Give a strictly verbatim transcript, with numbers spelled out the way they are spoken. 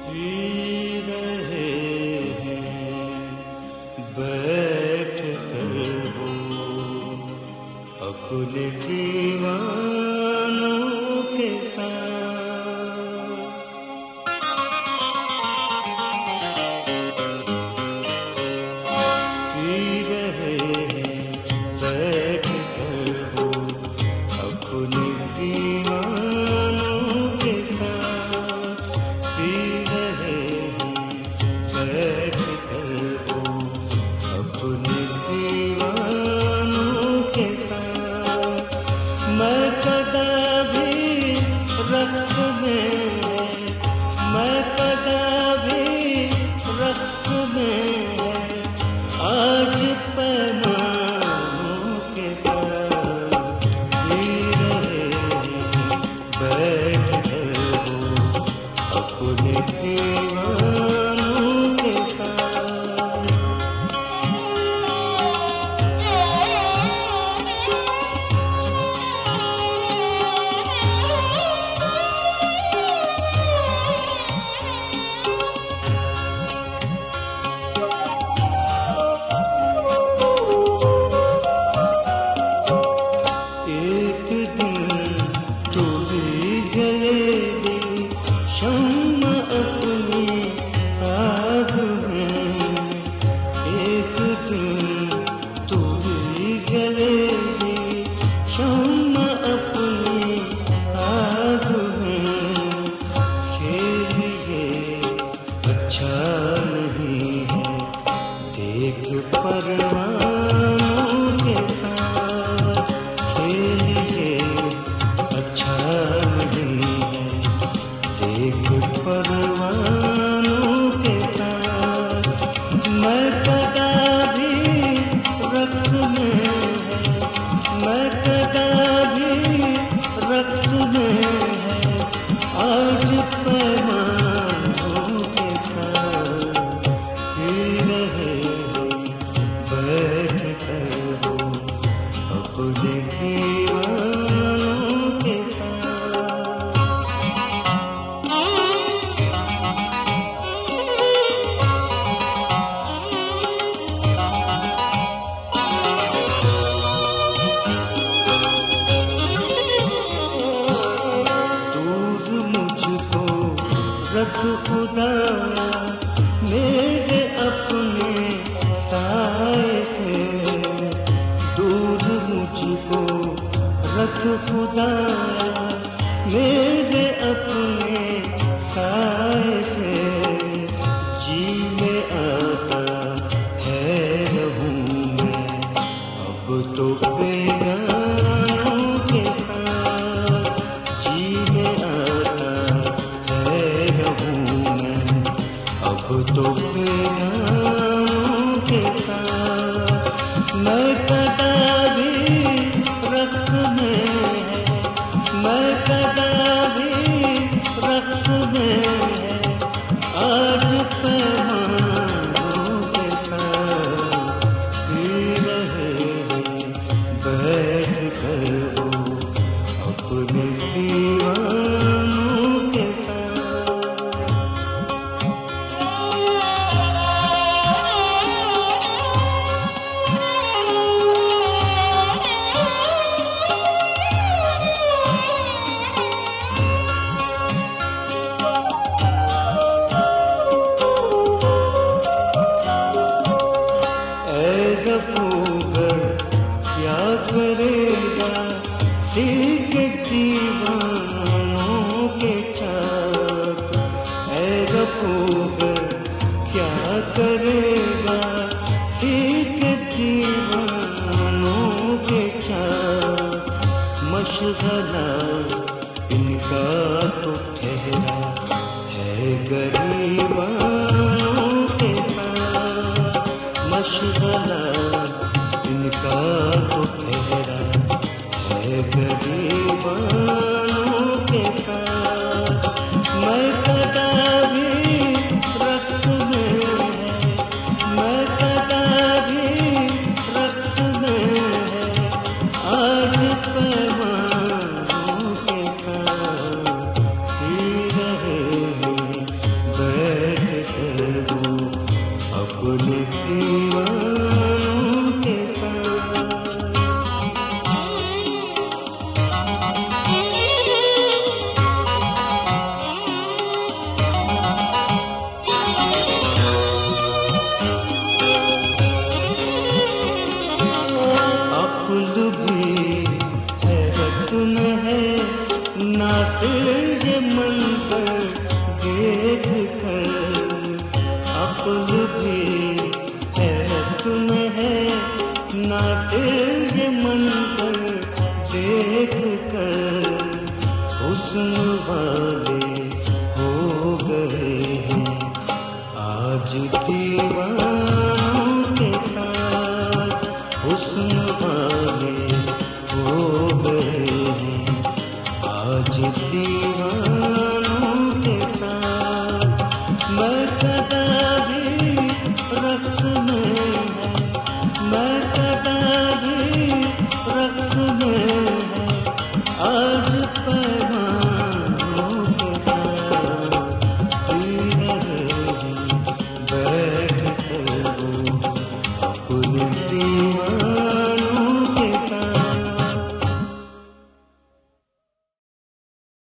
P रहे हैं बैठ कर वो अपने दीवानों के साथ। पी रहे हैं बैठ कर वो अपने दीवानों के साथ। पी रहे हैं बैठ कर वो अपने दीवानों के साथ। मैं कदाभी रक्स में है, मैं कदाभी रक्स में है, आज पैमानों के साथ। पी रहे हैं बैठ कर वो अपने दीवानों के साथ। एक दिन तू भी जलेगी शम्मा अपनी आग में। एक दिन तू भी जलेगी शम्मा अपनी आग में। खेल ये अच्छा नहीं है देख परवानों के साथ। खेल ये अच्छा नहीं है देख परवानों के साथ। मैं कदाभी रक्स में है, मैं कदाभी रक्स में है, आज पैमानों के साथ। पी रहे हैं बैठ कर वो अपने दीवानों के साथ। दूर मुझको रख खुदाया मेरे अपने साए से। दूर मुझको रख खुदाया मेरे अपने साए से। जी में आता है रहूं मैं अब तो बेगानों के साथ। जी में आता है रहूं मैं अब तो बेगानों के साथ। मैं कदाभी रक्स में है, मैं कदाभी रक्स में है, आज पैमानों के साथ। पी रहे हैं बैठ कर वो अपने दीवानों के साथ। क्या करेगा सीख दीवानों के चाक। ऐ रफूगर क्या करेगा सीख दीवानों के चाक। मशगला इनका तो ठहरा है गरीबानों के साथ। मशगला इनका तो ठहरा है गरीबानों के साथ। मैं कदाभी रक्स में है, मैं कदाभी रक्स में है, आज पैमानों के साथ। पी रहे हैं मैं कदाभी रक्स में है आज पैमानों के साथ पी रहे बैठ कर वो अपनी दीवार